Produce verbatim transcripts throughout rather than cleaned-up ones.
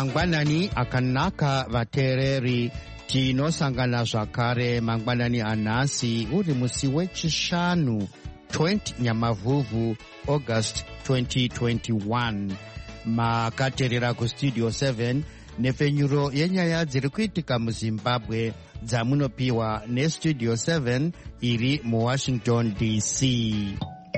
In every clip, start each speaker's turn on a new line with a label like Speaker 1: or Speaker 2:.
Speaker 1: mangwanani akanaka vateereri, tinosangana zvakare mangwanani anhasi uri musi wechishanu twenty Nyamavhuvhu August twenty twenty-one. Makateerera kustudio seven nefenyuro yenyaya dziri kuitika muZimbabwe dzamunopiwa nestudio seven iri muWashington D C.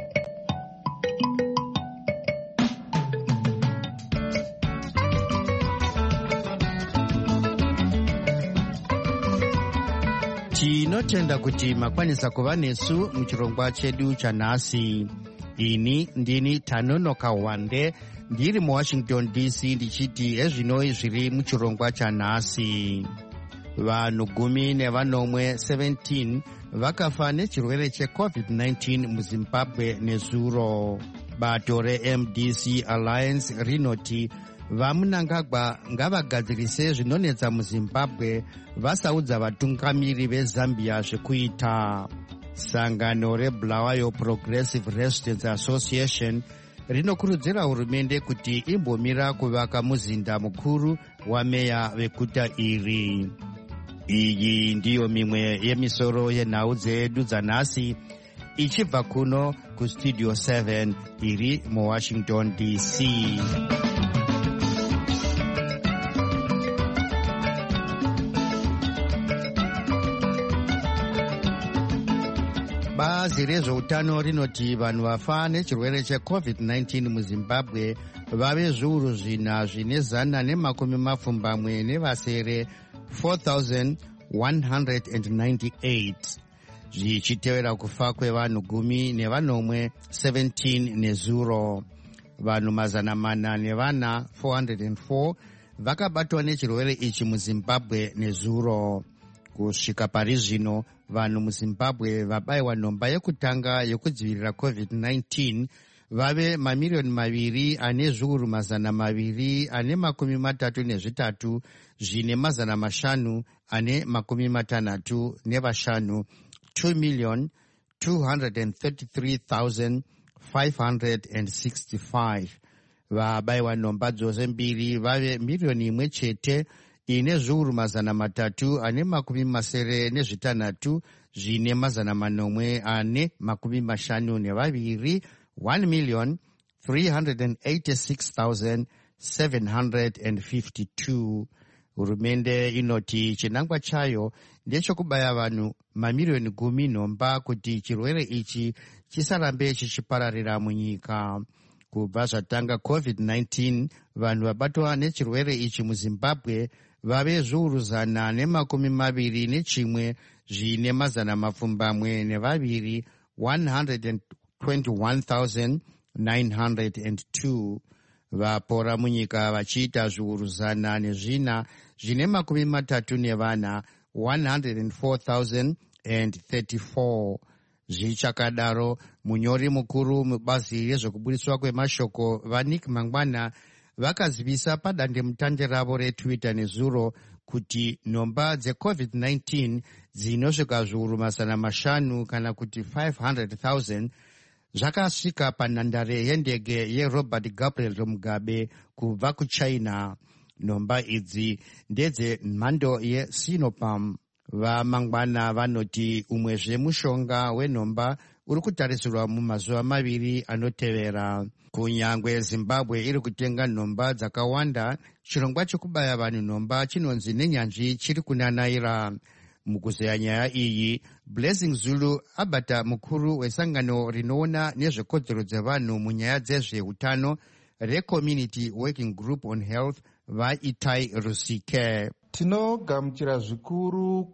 Speaker 1: Tinotenda kuti makwanisa kuva nesu muchirongwa chedu chanhasi. Ini ndini Tanonoka Wande, ndiri muWashington D C ndichiti ezvinoi zviri muchirongwa chanhasi. Vanhu gumi nevanomwe seventeen vakafa nechirwere checovid nineteen muZimbabwe nezuro. Bato reM D C Alliance rinoti vaMunangagwa ngavagadzirise zvinonetsa muZimbabwe vasaudza vatungamiri veZambia zvekuita. Sangano reBulawayo Progressive Residents Association rinokurudzira hurumende kuti imbomira kuvaka muzinda mukuru wameya veguta iri. Iyi ndiyo mimwe yemisoro yenhau dzedu dzanhasi ichibva kuno kustudio seven iri muWashington D C. Bazi rezveutano rinoti vanhu vafa nechirwere checovid nineteen muZimbabwe vave zviuru zvina zvine zana nemakumi mapfumbamwe nevasere four thousand one hundred ninety-eight, zvichitevera kufa kwevanhu gumi nevanomwe seventeen nezuro. Vanhu mazana mana nevana four hundred four vakabatwa nechirwere ichi muZimbabwe nezuro. Kusvika pari zvino vanhu muZimbabwe vabayiwa nhomba yekutanga yekudzivirira covid nineteen vave mamiriyoni maviri ane zviuru mazana maviri ane makumi matatu nezvitatu zvine mazana mashanu ane makumi matanhatu nevashanu, two million two hundred thirty-three thousand five hundred sixty-five. Vabayiwa nhomba dzose mbiri vave miriyoni imwe chete ine zviuru mazana matatu ane makumi masere nezvitanhatu zvine mazana manomwe ane makumi mashanu nevaviri, one million three hundred eighty-six thousand seven hundred fifty-two. Hurumende inoti chinangwa chayo ndechokubaya vanhu mamiriyoni gumi nhomba kuti chirwere ichi chisarambe chichipararira munyika. Kubva zvatanga covid nineteen vanhu vabatwa nechirwere ichi muZimbabwe vave zviuru zana nemakumi maviri nechimwe zvine mazana mapfumbamwe nevaviri, one hundred twenty-one thousand nine hundred two. Vapora munyika vachiita zviuru zana nezvina zvine makumi matatu nevana, one hundred four thousand thirty-four. Zvichakadaro, munyori mukuru mubazi rezvekubudiswa kwemashoko vaNick Mangwana vakazivisa padandemutande ravo reTwitter nezuro kuti nhomba dzecovid nineteen dzinosvika zviuru mazana mashanu kana kuti five hundred thousand zvakasvika panhandare yendege yeRobert Gabriel Mugabe kubva kuChina. Nhomba idzi ndedze mhando yeSinopharm. VaMangwana vanoti umwezve mushonga wenhomba uri kutarisirwa mumazuva maviri anotevera. Kunyangwe Zimbabwe iri kutenga nhomba dzakawanda, chirongwa chekubaya vanhu nhomba chinonzi nenyanzvi chiri kunanaira. Mukuzeya nyaya iyi, Blessing Zulu abata mukuru wesangano rinoona nezvekodzero dzevanhu munyaya dzezveutano reCommunity Working Group on Health vaItai Rusike.
Speaker 2: Tinogamuchira zvikuru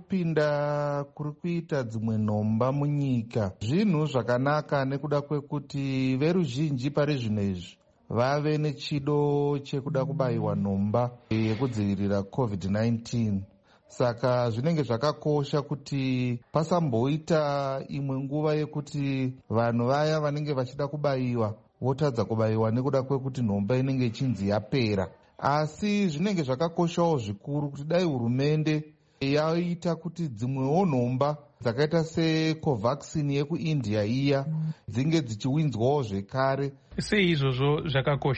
Speaker 2: kupinda kuri kuita dzimwe nhomba munyika. Zvinhu zvakanaka nekuda kwekuti veruzhinji pari zvino izvi vave nechido chekuda kubayiwa nhomba yekudzivirira covid nineteen. Saka zvinenge zvakakosha kuti pasamboita imwe nguva yekuti vanhu vaya vanenge vachida kubayiwa votadza kubayiwa nekuda kwekuti nhomba inenge ichinzi yapera. Asi zvinenge zvakakoshawo zvikuru kuti dai hurumende yaita kuti dzimwewo nhomba dzakaita seCovaxin yekuIndia iya dzinge dzichiwinzwawo zvekare.
Speaker 3: Sei izvozvo zvakakosha?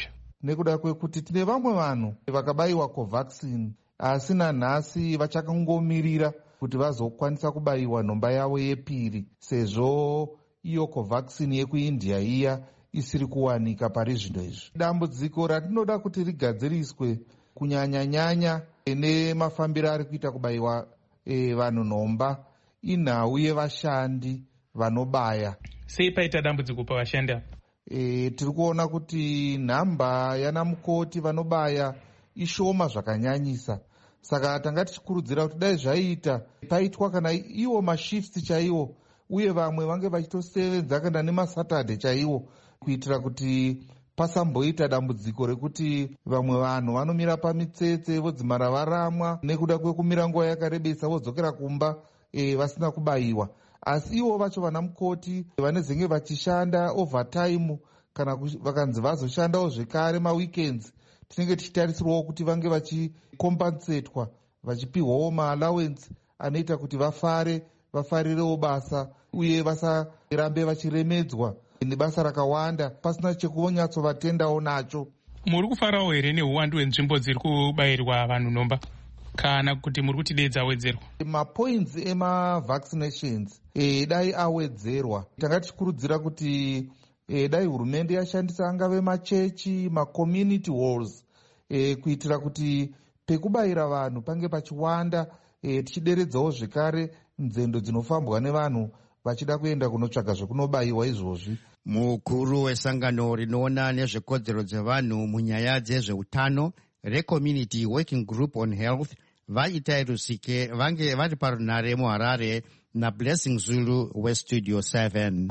Speaker 2: nekuda kwekuti tine vamwe vanhu vakabayiwa covaxin asi nanhasi vachakangomirira kuti vazokwanisa kubayiwa nhomba yavo yepiri, sezvo iyo covaxin yekuindia iya isiri kuwanika pari zvino izvi. Dambudziko ratinoda kuti rigadziriswe kunyanya-nyanya nemafambiro ari kuita kubayiwa e, vanhu nhomba inhau yevashandi vanobaya.
Speaker 3: Sei paita dambudziko pavashandi apa?
Speaker 2: E, tiri kuona kuti nhamba yanamukoti vanobaya ishoma zvakanyanyisa. Saka tanga tichikurudzira kuti dai zvaiita paitwa kana iwo mashifts chaiwo, uye vamwe vange vachitosevenza kana nemasatadhe chaiwo, kuitira kuti pasamboita dambudziko rekuti vamwe vanhu vanomira pamitsetse vodzimara varamwa nekuda kwekumira nguva yakarebesa vodzokera kumba e, vasina kubayiwa. Asi ivo vacho vana mukoti vanezenge vachishanda overtime kana vakanzi vazoshandawo zvekare maweekends, tinenge tichitarisirwawo kuti vange vachikompensetwa, vachipihwawo maallowance anoita kuti vafare vafarirewo basa uye vasarambe vachiremedzwa nebasa rakawanda pasina chekunyatsovatendawo nacho.
Speaker 3: Muri kufarawo here neuwandu hwenzvimbo dziri kubayirwa vanhu nhomba kana kuti muri kuti dei dzawedzerwa?
Speaker 2: Mapoints emavaccinations e, dai awedzerwa. Tanga tichikurudzira kuti e, dai hurumende yashandisa angave machechi, macommunity halls e, kuitira kuti pekubayira vanhu pange pachiwanda, e, tichideredzawo zvekare nzendo dzinofambwa nevanhu vachida kuenda kunotsvaga zvekunobayiwa izvozvi.
Speaker 1: Mukuru wesangano rinoona nezvekodzero dzevanhu munyaya dzezveutano reCommunity Working Group on Health Vaitai Rusike vange vari parunare muHarare naBlessing Zulu weStudio seven.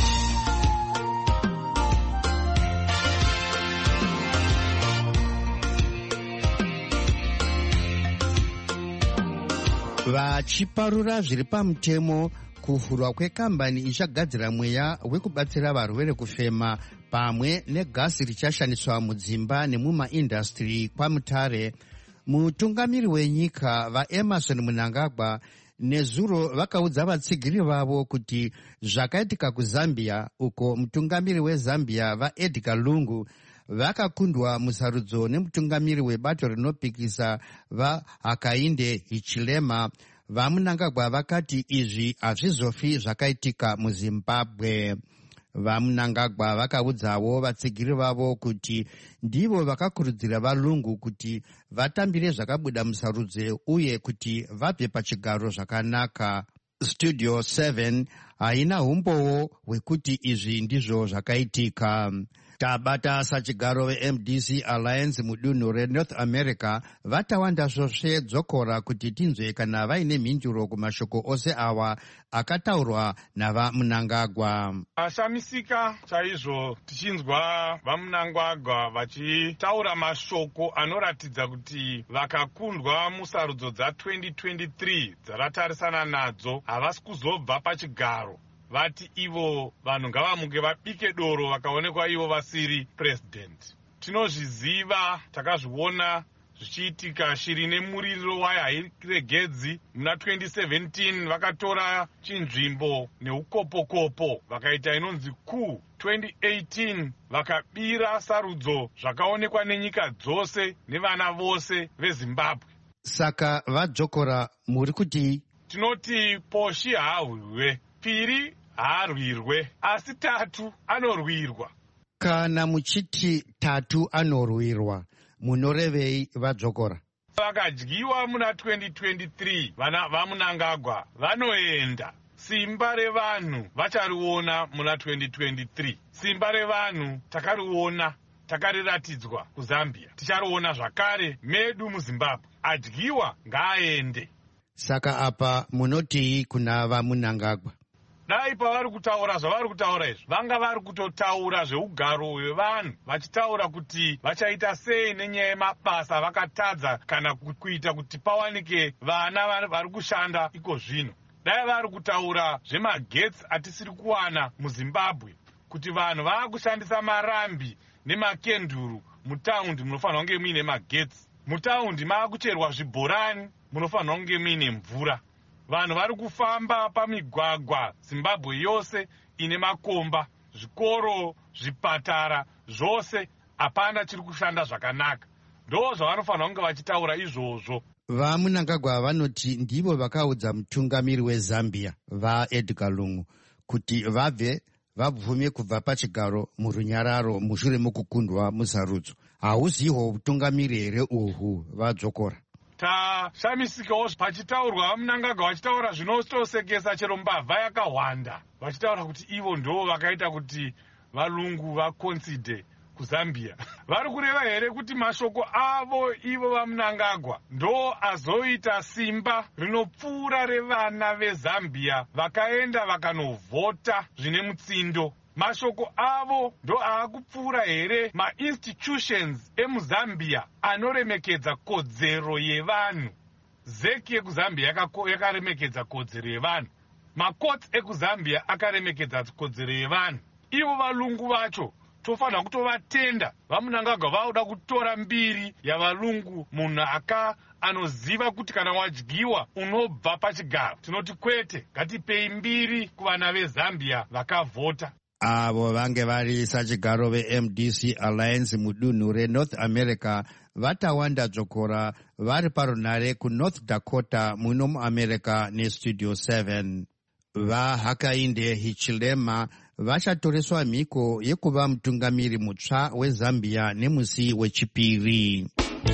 Speaker 1: Vachiparura zviri pamutemo kuvhurwa kwekambani ichagadzira mweya wekubatsira varwere kufema pamwe negasi richashandiswa mudzimba nemumaindastri kwaMutare, mutungamiri wenyika vaEmerson Mnangagwa nezuro vakaudza vatsigiri vavo kuti zvakaitika kuZambia, uko mutungamiri weZambia vaEdgar Lungu vakakundwa musarudzo nemutungamiri webato rinopikisa vaHakainde Hichilema, vaMnangagwa vakati izvi hazvizofi zvakaitika muZimbabwe. VaMnangagwa vakaudzawo vatsigiri vavo kuti ndivo vakakurudzira vaLungu kuti vatambire zvakabuda musarudzo uye kuti vabve pachigaro zvakanaka. Studio seven haina umbowo hwekuti izvi ndizvo zvakaitika. Tabata sachigaro veM D C Alliance mudunhu reNorth America vatawanda zvosve dzokora kuti tinzwe kana vaine mhinduro kumashoko ose awa akataurwa navaMnangagwa.
Speaker 4: Ashamisika chaizvo tichinzwa vaMnangagwa vachitaura mashoko anoratidza kuti vakakundwa musarudzo dza twenty twenty-three dzavatarisana nadzo havasi kuzobva pachigaro. Vati ivo vanhu ngavamuke vabike doro vakaonekwa ivo vasiri president. Tinozviziva, takazviona zvichiitika shiri nemuriro wayo hairegedzi. Muna twenty seventeen vakatora chinzvimbo neukopokopo vakaita inonzi coup. twenty eighteen vakabira sarudzo zvakaonekwa nenyika dzose nevana vose veZimbabwe.
Speaker 1: Saka vadzokora muri kuti
Speaker 4: tinoti Poshi haahwiwe, piri haarwirwe, asi tatu anorwirwa.
Speaker 1: Kana muchiti tatu anorwirwa munorevei vadzokora?
Speaker 4: Vakadyiwa muna twenty twenty-three vana vaMnangagwa vanoenda. Simba revanhu vachariona muna twenty twenty-three. Simba revanhu takariona, takariratidzwa kuZambia, tichariona zvakare medu muZimbabwe. Adyiwa ngaaende.
Speaker 1: Saka apa munoti kuna vaMnangagwa?
Speaker 4: Dai pavari kutaura zvavari kutaura izvi, vanga vari kutotaura zveugaro hwevanhu, vachitaura kuti vachaita sei nenyaya yemabasa vakatadza kana kuita kuti pawanike vana vari kushanda iko zvino. Dai vari kutaura zvemagetsi atisiri kuwana muZimbabwe, kuti vanhu vaakushandisa marambi nemakenduru. Mutaundi munofanira kunge muine magetsi, mutaundi maakucherwa zvibhorani, munofanira kunge muine mvura. Vanhu vari kufamba pamigwagwa Zimbabwe yose ine makomba, zvikoro, zvipatara, zvose hapana chiri kushanda zvakanaka. Ndo zvavanofanira kunge vachitaura izvozvo.
Speaker 1: VaMnangagwa vanoti ndivo vakaudza mutungamiri weZambia vaEdgar Lungu kuti vabve vabvume kubva pachigaro murunyararo mushure mokukundwa musarudzo. Hauziho utungamiri here uhwu vadzokora?
Speaker 4: Tashamisikawo pachitaurwa vaMnangagwa vachitaura zvinotosekesa, chero mbavha yakawanda vachitaura kuti ivo ndo vakaita kuti valungu vakonside kuZambia. Vari kureva here kuti mashoko avo ivo vaMnangagwa ndo azoita simba rinopfuura revana veZambia vakaenda vakanovhota zvine mutsindo? Mashoko avo ndo aakupfuura here ma-institutions emuZambia anoremekedza kodzero yevanhu? Zeki yekuZambia yakaremekedza kodzero yevanhu, makotsi ekuZambia akaremekedza kodzero yevanhu. Ivo valungu vacho tofanira kutovatenda. VaMnangagwa vauda kutora mbiri yavalungu, munhu aka anoziva kuti kana wadyiwa unobva pachigaro. Tinoti kwete, ngatipei mbiri kuvana veZambia vakavhota.
Speaker 1: Avo vange vari sachigaro veM D C Alliance mudunhu reNorth America vatawanda dzokora vari parunhare kuNorth Dakota muno muAmerica neStudio seven. VaHakainde Hichilema vachatoreswa mhiko yekuva mutungamiri mutsva weZambia nemusi wechipiri.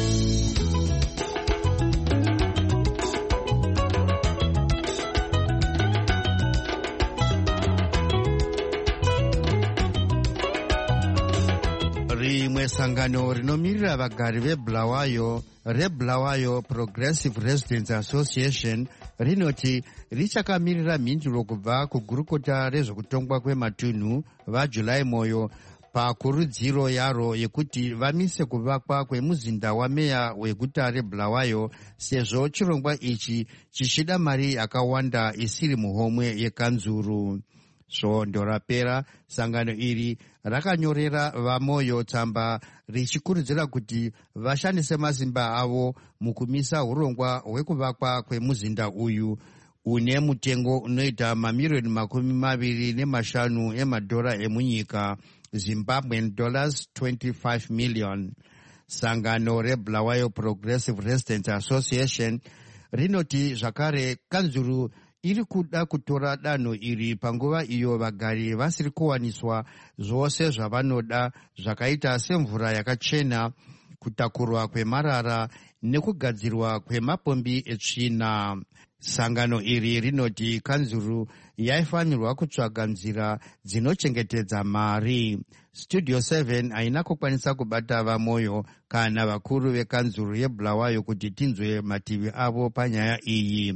Speaker 1: Rimwe sangano rinomirira vagari veBulawayo reBulawayo Progressive Residents Association rinoti richakamirira mhinduro kubva kugurukota rezvekutongwa kwematunhu vaJulai Moyo pakurudziro yaro yekuti vamise kuvakwa kwemuzinda wameya weguta reBulawayo, sezvo chirongwa ichi chichida mari yakawanda isiri muhomwe yekanzuru. Svondo rapera, sangano iri rakanyorera vaMoyo tsamba richikurudzira kuti vashandise masimba avo mukumisa urongwa hwekuvakwa kwemuzinda uyu une mutengo unoita mamiriyoni makumi maviri nemashanu emadhora emunyika, Zimbabwean dollars twenty-five million. Sangano reBulawayo Progressive Residents Association rinoti zvakare kanzuru iri kuda kutora danho iri panguva iyo vagari vasiri kuwaniswa zvose zvavanoda zvakaita semvura yakachena, kutakurwa kwemarara nekugadzirwa kwemapombi etsvina. Sangano iri rinoti kanzuru yaifanirwa kutsvaga nzira dzinochengetedza mari. Studio seven haina kukwanisa kubata vaMoyo kana vakuru vekanzuru yeBulawayo kuti tinzwe mativi avo panyaya iyi.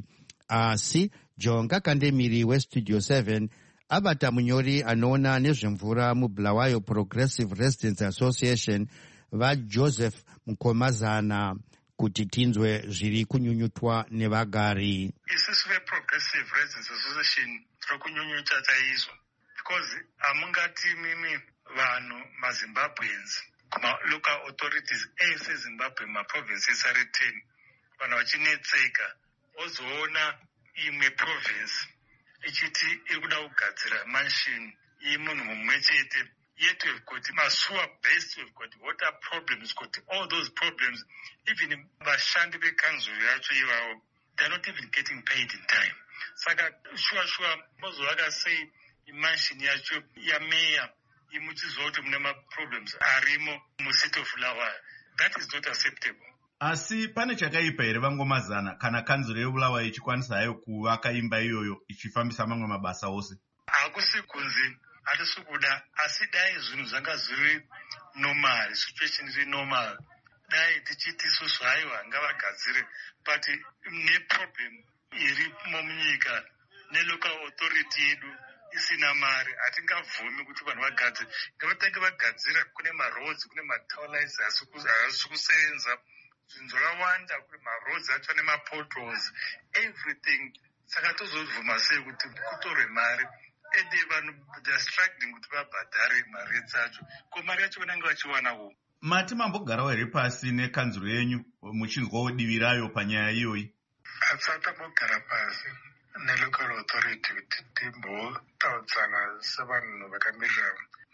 Speaker 1: Asi Jonga Kandemiri weStudio seven abata munyori anoona nezvemvura muBulawayo Progressive Residents Association vaJoseph Mukomazana kuti tinzwe zviri kunyunyutwa nevagari.
Speaker 5: Isusu veProgressive Residents Association tiri kunyunyuta chaizvo, because hamungati mimi vanhu maZimbabweans kuma-local authorities ese Zimbabwe maprovinces ari ten vanhu vachinetseka, ozoona imwe province ichiti iri kuda kugadzira mansion yemunhu mumwe chete. Yet we've got sewer based, we've got water problems, we've got all those problems. Even vashandi vekanzuru yacho ivavo, they're not even getting paid in time. Saka sure sure mozovaka sei mansion yacho yameya imuchiziva kuti mune maproblems arimo mucity of Bulawayo. That is not acceptable.
Speaker 6: Asi pane chakaipa here Vangomazana kana kanzuru yeBulawayo ichikwanisa hayo kuvaka imba iyoyo ichifambisa mamwe mabasa ose?
Speaker 5: Hakusi kunzi hatisi kuda, asi dai zvinhu zvanga zviri normal, situation iri normal, dai tichiti isusu haiwa ngavagadzire, but neproblem irimo munyika nelocal authority yedu isina mari, hatingavhumi kuti vanhu vagadzire. Ngavatange vagadzira, kune maroads, kune matowlines hazisi kusenza, zvinhu zvakawanda, kune maroads acho nemapotholes, everything. Saka tozovhuma sei kuti kutorwe mari ende vanhu they're struggling kuti vabhadhare mari dzacho, ko mari yacho vanenge vachiwanawo?
Speaker 6: Mati mambogarawo here pasi nekanzuru yenyu muchinzwawo divi rayo panyaya iyoyi?
Speaker 5: Hatisati tambogara pasi nelocal authority kuti timbotaudzana sevanhu vakamirira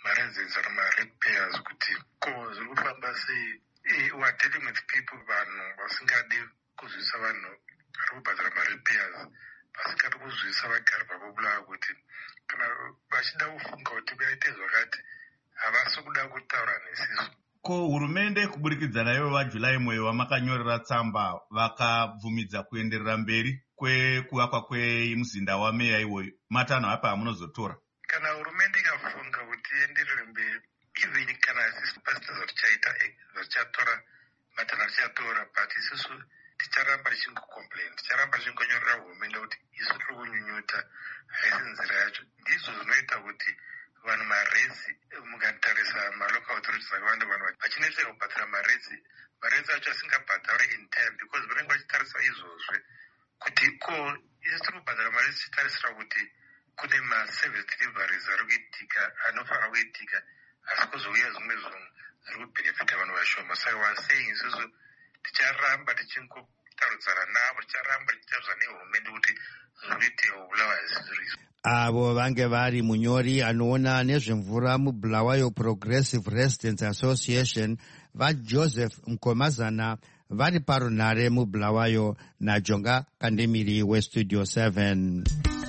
Speaker 5: marenzenza remarepairs kuti ko zviri kufamba sei. Weare dealing with people vanhu vasingadi kuzivisa vanhu vari kubhadhara marepairs, vasingadi kuzivisa vagari vakobulawa kuti kana vachida kufunga kuti vaite zvakati havasi kuda kutaura nesisu.
Speaker 6: Ko hurumende kuburikidza nayo vaJulai mweyo wamakanyorera tsamba vakabvumidza kuenderera mberi kwekuvakwa kwemuzinda wameya iwoyo, matanho apa amunozotora?
Speaker 5: Kana hurumende ikafunga kuti ienderere mberi, even kana isusu pasina zvatichaita zvatichatora matanho atichatora, but isusu ticharamba tichingokomplain, ticharamba tichingonyorera hurumende kuti isu tiri kunyunyuta, haisi nzira yacho. Ndizvo zvinoita kuti vanhu marezi, mukatarisa malocal authorities akawanda, vanhu vachinetseka kubhadhara marezi, marezi acho asingabhadhari in time because vanenge vachitarisa izvozve kuti ko isu tiri kubhadhara marezi tichitarisira kuti kune maservice deliveries ari kuitika anofanira kuitika, asi kuzouya zvimwe zvinhu zviri kubhenefita vanhu vashoma. Saka wasei isusu ticharamba tichingotarudzana navo, ticharamba tichitarudzana nehurumende kuti zvinoitika kubulawa hazvizvo.
Speaker 1: Avo vange vari munyori anoona nezvemvura muBulawayo Progressive Residents Association vaJoseph Mkomazana vari parunhare muBulawayo naJonga Kandemiri weStudio seven.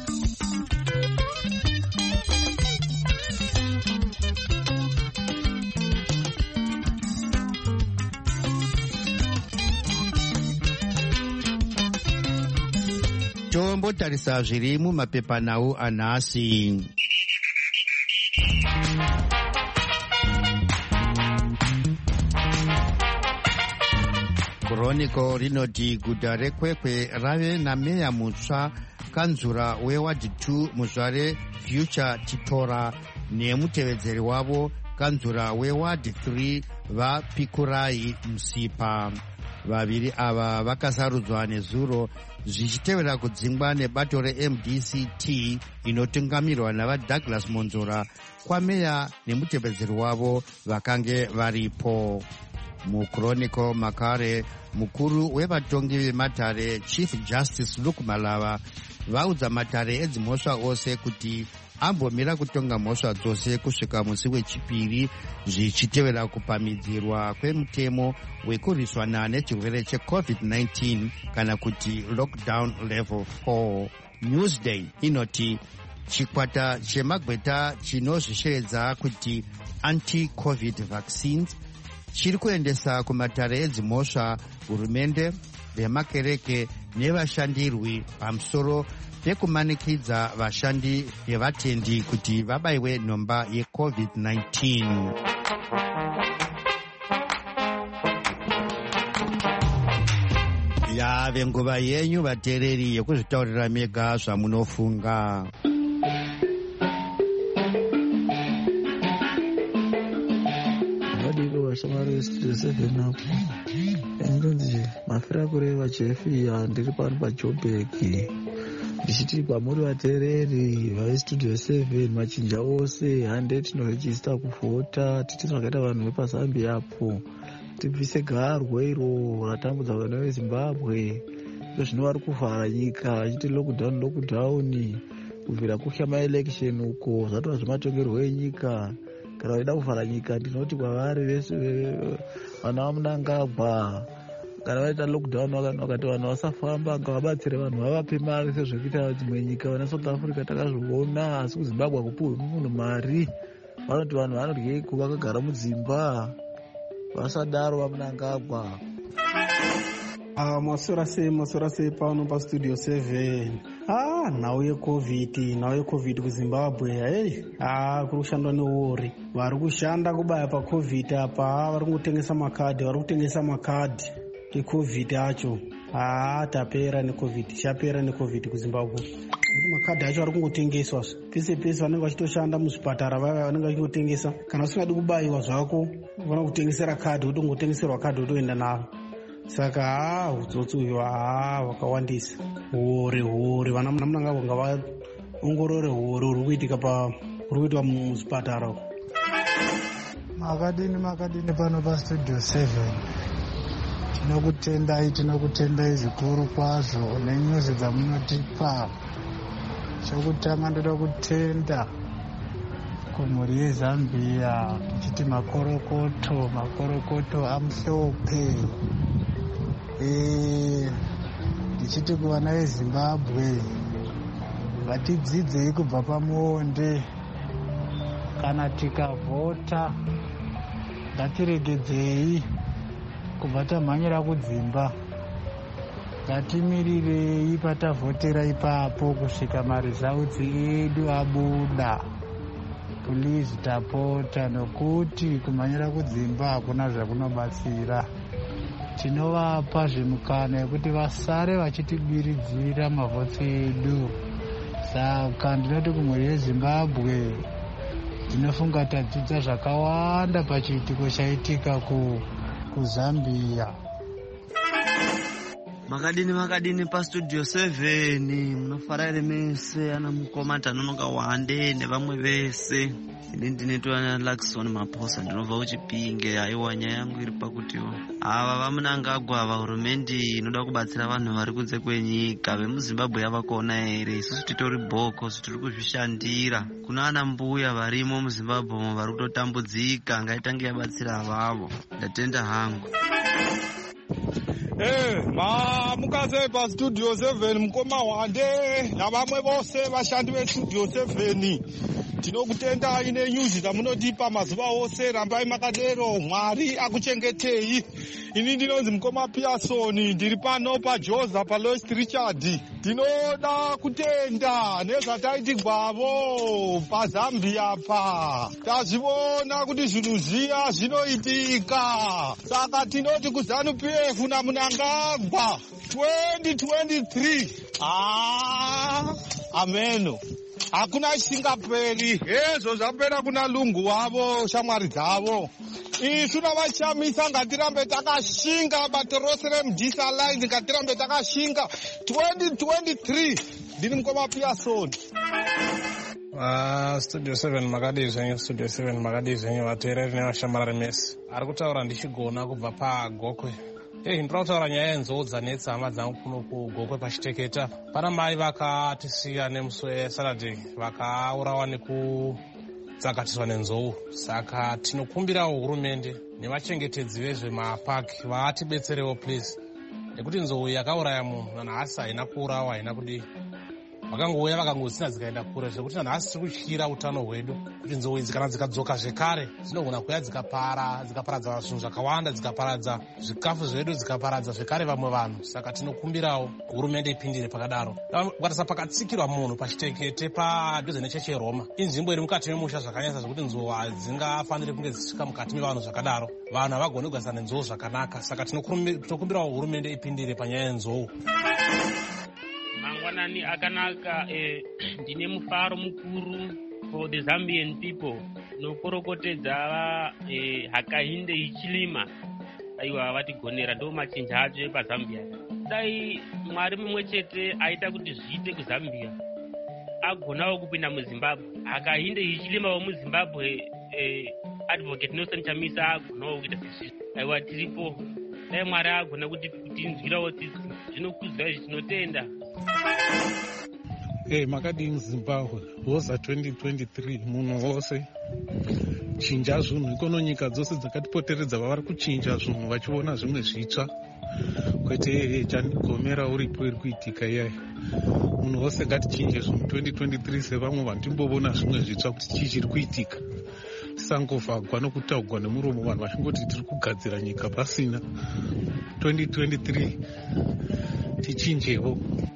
Speaker 1: Tombotarisa zviri mumapepanhau anhasi. Chronicle rinoti guta reKwekwe rave nameya mutsva, kanzura weward two muzvare Future Titora nemutevedzeri wavo kanzura weward three vaPikurai Musipa. Vaviri ava vakasarudzwa nezuro zvichitevera kudzingwa nebato reM D C T inotungamirwa navaDouglas Monzora kwameya nemutevedzeri wavo vakange varipo. MuChronicle makare mukuru wevatongi vematare Chief Justice Luke Malava vaudza matare edzimhosva ose kuti ambomira kutonga mhosva dzose kusvika musi wechipiri zvichitevera kupamidzirwa kwemutemo wekurwisana nechirwere cheCovid nineteen kana kuti lockdown level four. Newsday inoti chikwata chemagweta chinozvisheedza kuti anti-COVID vaccines chiri kuendesa kumatare edzimhosva hurumende, vemakereke nevashandirwi pamusoro pekumanikidza vashandi nevatendi kuti vabayiwe nhomba yeCovid nineteen. Yave nguva yenyu vateereri yekuzvitaurira mega zvamunofunga.
Speaker 7: Shamari Studio seven apo ndinonzi mafira kureva chefiya ndiri pano paJoburg ndichiti kwamuri vateereri vaStudio seven machinja ose hundred tinorejista kuvhota titi zvakaita vanhu vepazambia apo tibvise garwe iro ratambudza vana veZimbabwe ndozvino vari kuvhara nyika vachiti lockdown lockdown kubvira kuhya maelection uko zvatova zvematongerwo enyika. Kana vaida kuvhara nyika ndinoti kwavari vese vana vaMunangagwa kana vaita lockdown vakati vanhu vasafamba ngavabatsire vanhu vavape mari sezvekuita dzimwe nyika vana South Africa takazviona, asi kuZimbabwe hakupuhwi munhu mari. Vanoti vanhu vanodyeiko vakagara mudzimba, vasadaro vaMunangagwa.
Speaker 8: Ah, masora sei masora sei pano paStudio seven. Ah, nhau yeCovid, nhau yeCovid kuZimbabwe. Hey, ah, kuri kushandwa neori. Vari kushanda kubaya paCovid apa, vari kutengesa makadhi, vari kutengesa makadhi eCovid acho. Ah, tapera neCovid, chapera neCovid kuZimbabwe. Makadhi acho ari kungotengeswa pese pese, vanenge vachitoshanda muzvipatara vaya vanenge vachitotengesa. Kana usingadi kubayiwa zvako, vana kutengesera kadhi, utongotengeserwa kadhi utoenda naro. Saka haa udzotsi uyu haa wakawandisa. Hore hore vana Munangagwa ngavaongorore hore uri kuitika pa uri kuitwa muzvipatara uko.
Speaker 9: Makadini makadini pano paStudio seven. Tinokutendai tinokutendai zvikuru kwazvo nenyuzi dzamunotipa. Chokutanga ndoda kutenda kumhuri yeZambia tichiti makorokoto makorokoto amhlope. Ndichiti kuvana veZimbabwe ngatidzidzei kubva pamuonde. Kana tikavhota ngatiregedzei kubva tamhanyira kudzimba. Ngatimirirei patavhotera ipapo kusvika maresults edu abuda. Please tapota, nokuti kumhanyira kudzimba hakuna zvakunobatsira. Tinovapa zvimukana yekuti vasare vachitibiridzira mavhotsi edu. Saka ndinoti kumhuri yeZimbabwe ndinofunga tadzidza zvakawanda pachiitiko chaitika ku kuZambia.
Speaker 10: Makadini makadini pastudio seven munofara ere mese ana mukoma tanonoka wande nevamwe vese. Ini ndinetwa Luxon Maposa ndinobva kuChipinge. Aiwa nyaya yangu iri pakutiwo ava vamunangagwa ava hurumende inoda kubatsira vanhu vari kunze kwenyika. VemuZimbabwe yavakona ere? Isusu titori bhoko tiri kuzvishandira. Kuna ana mbuya varimo muZimbabwe vari kutotambudzika, ngaitange yabatsira avavo. Ndatenda hangu.
Speaker 11: Eh, ma mukaze pa studio seven mukoma wande navamwe vose vashandi vestudio seven. Tinokutenda ine news dzamunotipa mazuva ose. Rambai makadero, Mwari akuchengetei. Ini ndinonzi mukoma Pearson, ndiri pano paJoza paLoist Richard. Tinoda kutenda nezvataiti gwavo paZambia pa. Tazviona kuti zvinhu zviya zvinoitika. Saka tinoti kuZANU P F namunangagwa twenty twenty-three. Ah, ameno. Hakuna chisingaperi. Hezvo zvapera kuna lungu wavo, shamwari dzavo. Isu navashamisa ngatirambe takashinga bato rose reMDISA Alliance, ngatirambe takashinga twenty twenty-three. Ndini mukoma Pearson.
Speaker 12: Ah, studio seven makadi zvenyu, studio seven makadi zvenyu, vateereri nevashamarari mese. Ari kutaura ndichigona kubva paGokwe. Eh, ndinoda kutaura nyaya yenzou dzanetsa hama dzangu kuno kuGokwe pachiteketa. Pana mai vakatisiya nemusi weSaturday vakaurawa nekudzakatiswa nenzou. Saka tinokumbirawo hurumende nevachengetedzi vezvemapaki vatibetserewo please. Nekuti nzou yakauraya munhu nhasi haina kuurawa, haina kudii. Vakangouya vakangosina dzikaenda kure zvekuti nhasi tiri kutyira utano hwedu kuti nzou idzi kana dzikadzoka zvekare dzinogona kuuya dzikapara dzikaparadza zvinhu zvakawanda, dzikaparadza zvikafu zvedu, dzikaparadza zvekare vamwe vanhu. Saka tinokumbirawo hurumende ipindire pakadaro. Ukatasa pakatsikirwa munhu pachitekete padhuze necheche yeRoma, inzvimbo iri mukati memusha zvakanyasa zvekuti nzou hadzingafaniri kunge dzisvika mukati mevanhu zvakadaro. Vanhu havagoni kugarisana nenzou zvakanaka. Saka tinokumbirawo hurumende ipindire panyaya yenzou.
Speaker 13: Mangwanani akanaka, eh, ndine mufaro mukuru for the Zambian people. Nokorokotedza eh, Hakainde Hichilema. Aiwa vatigonera ndo machinja acho epaZambia. Dai Mwari mumwe chete aita kuti zviite kuZambia, agonawo kupinda muZimbabwe. Hakainde Hichilema wemuZimbabwe, eh, advocate Nelson Chamisa agonawo kuita sezvizvi. Aiwa tiripo. Dai Mwari agona kuti tinzwirawo tsitsi. Zvinokudzwa izvi tinotenda.
Speaker 14: Hey, makadini Zimbabwe hoza twenty twenty-three munhu wose chinja zvinhu. Ikono nyika dzose dzakatipoteredza vavari kuchinja zvinhu vachiona zvimwe zvitsva, kwete chandigomera uripo iri kuitika iyai. Munhu wose ngatichinje zvinhu twenty twenty-three sevamwe vanhu timbovona zvimwe zvitsva kuti chii chiri kuitika. Tisangovhagwa nokutaugwa nemuromo vanhu vachingoti tiri kugadzira nyika pasina. twenty twenty-three tichinjewo.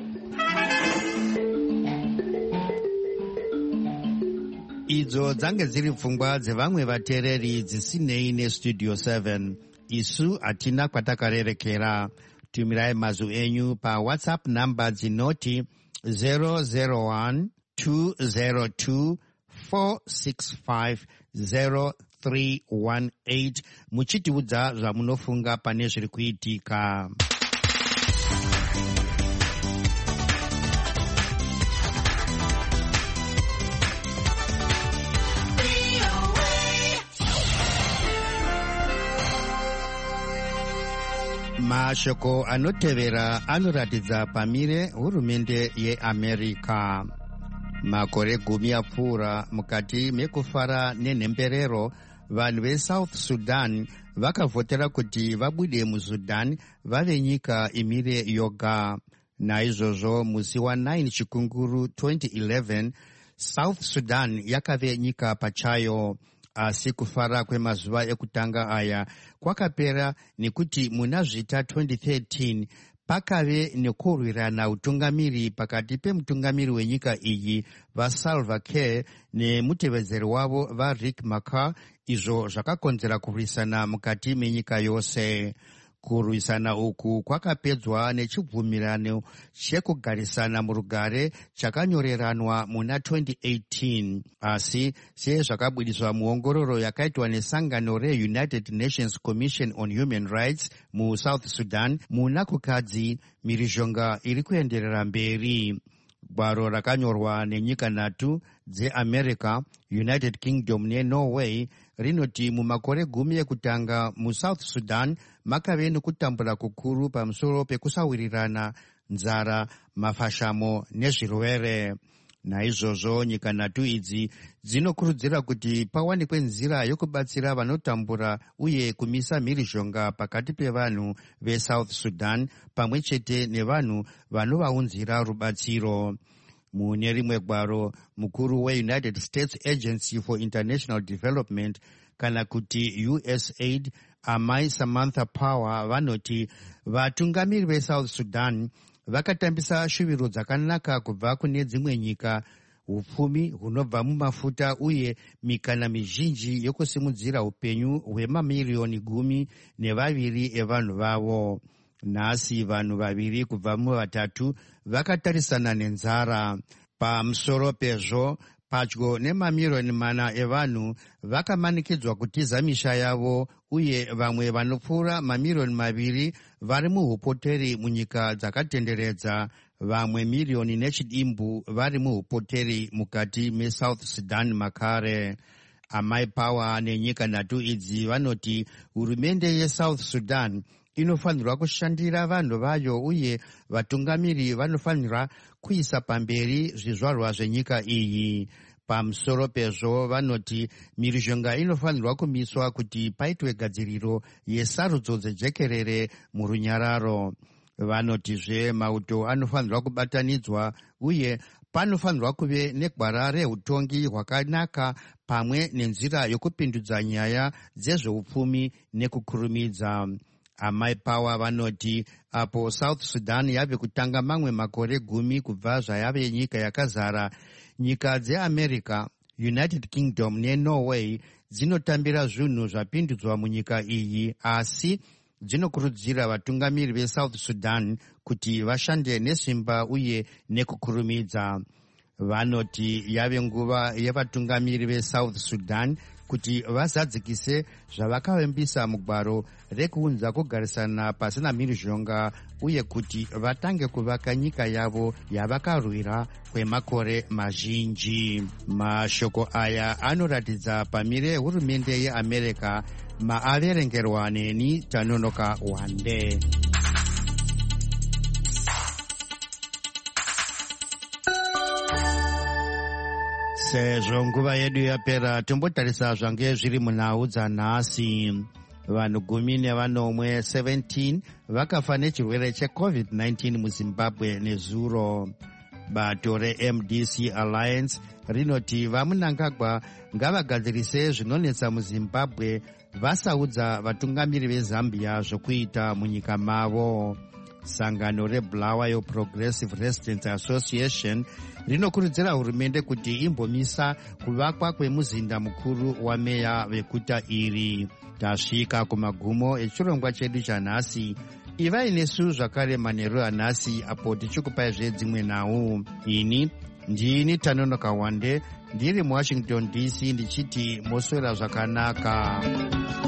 Speaker 1: Idzo dzange dziri pfungwa dzevamwe vateereri dzisinei nestudio seven. Isu hatina kwatakarerekera. Tumirai mazwi enyu pa WhatsApp namba dzinoti zero zero one two zero two four six five zero three one eight muchitiudza zvamunofunga pane zviri kuitika. Mashoko anotevera anoratidza pamire hurumende yeAmerica. Makore gumi apfuura mukati mekufara nenhemberero, vanhu veSouth Sudan vakavhotera kuti vabude muSudan vave nyika imire yoga. Naizvozvo musi wa9 chikunguru twenty eleven, South Sudan yakave nyika pachayo. Asi kufara kwemazuva ekutanga aya kwakapera nekuti muna zvita twenty thirteen pakave nekurwirana utungamiri pakati pemutungamiri wenyika iyi vaSalva Kiir nemutevedzeri wavo vaRiek Machar, izvo zvakakonzera kurwisana mukati menyika yose. Kurwisana uku kwakapedzwa nechibvumirano chekugarisana murugare chakanyoreranwa muna twenty eighteen. Asi sezvakabudiswa muongororo yakaitwa nesangano reUnited Nations Commission on Human Rights muSouth Sudan muna kukadzi, mhirizhonga iri kuenderera mberi. Gwaro rakanyorwa nenyika nhatu dzeAmerica, United Kingdom neNorway rinoti mumakore gumi ekutanga muSouth Sudan makave nekutambura kukuru pamusoro pekusawirirana, nzara, mafashamo nezvirwere. Naizvozvo nyika nhatu idzi dzinokurudzira kuti pawanikwe nzira yokubatsira vanotambura uye kumisa mhirizhonga pakati pevanhu veSouth Sudan pamwe chete nevanhu vanovaunzira rubatsiro. Mune rimwe gwaro, mukuru weUnited States Agency for International Development kana kuti U S A I D, Amai Samantha Power, vanoti vatungamiri veSouth Sudan vakatambisa shuviro dzakanaka kubva kune dzimwe nyika, upfumi hunobva mumafuta uye mikana mizhinji yokusimudzira upenyu hwemamiriyoni gumi nevaviri evanhu vavo. Nhasi vanhu vaviri kubva muvatatu vakatarisana nenzara. Pamusoro pezvo, padyo nemamiriyoni mana evanhu vakamanikidzwa kutiza misha yavo uye vamwe vanopfuura mamiriyoni maviri vari muhupoteri munyika dzakatenderedza, vamwe miriyoni nechidimbu vari muhupoteri mukati meSouth Sudan makare. Amai Power nenyika nhatu idzi vanoti hurumende yeSouth Sudan inofanirwa kushandira vanhu vayo uye vatungamiri vanofanira kuisa pamberi zvizvarwa zvenyika iyi. Pamusoro pezvo vanoti mhirizhonga inofanirwa kumiswa kuti paitwe gadziriro yesarudzo dzejekerere murunyararo. Vanotizve mauto anofanirwa kubatanidzwa uye panofanirwa kuve negwara reutongi hwakanaka pamwe nenzira yokupindudza nyaya dzezveupfumi nekukurumidza. Amai Power vanoti apo South Sudan yave kutanga mamwe makore gumi kubva zvayave nyika yakazara, nyika dzeAmerica, United Kingdom neNorway dzinotambira zvinhu zvapindudzwa munyika iyi, asi dzinokurudzira vatungamiri veSouth Sudan kuti vashande nesimba uye nekukurumidza. Vanoti yave nguva yevatungamiri veSouth Sudan kuti vazadzikise zvavakavembisa mugwaro rekuunza kugarisana pasina mhirizhonga uye kuti vatange kuvaka nyika yavo yavakarwira kwemakore mazhinji. Mashoko aya anoratidza pamire yehurumende yeAmerica maaverengerwa neni Tanonoka Wande. Sezvo nguva yedu yapera, tombotarisa zvange zviri munhau dzanhasi. Vanhu gumi nevanomwe seventeen vakafa nechirwere cheCovid nineteen muZimbabwe nezuro. Bato reM D C Alliance rinoti vaMunangagwa ngavagadzirise zvinonetsa muZimbabwe vasaudza vatungamiri veZambia zvokuita munyika mavo. Sangano reBulawayo Progressive Residents Association rinokurudzira hurumende kuti imbomisa kuvakwa kwemuzinda mukuru wameya veguta iri. Tasvika kumagumo echirongwa chedu chanhasi. Ivai nesu zvakare manheru anhasi apo tichikupai zvedzimwe nhau. Ini ndini Tanonoka Wande ndiri muWashington D C ndichiti moswera zvakanaka.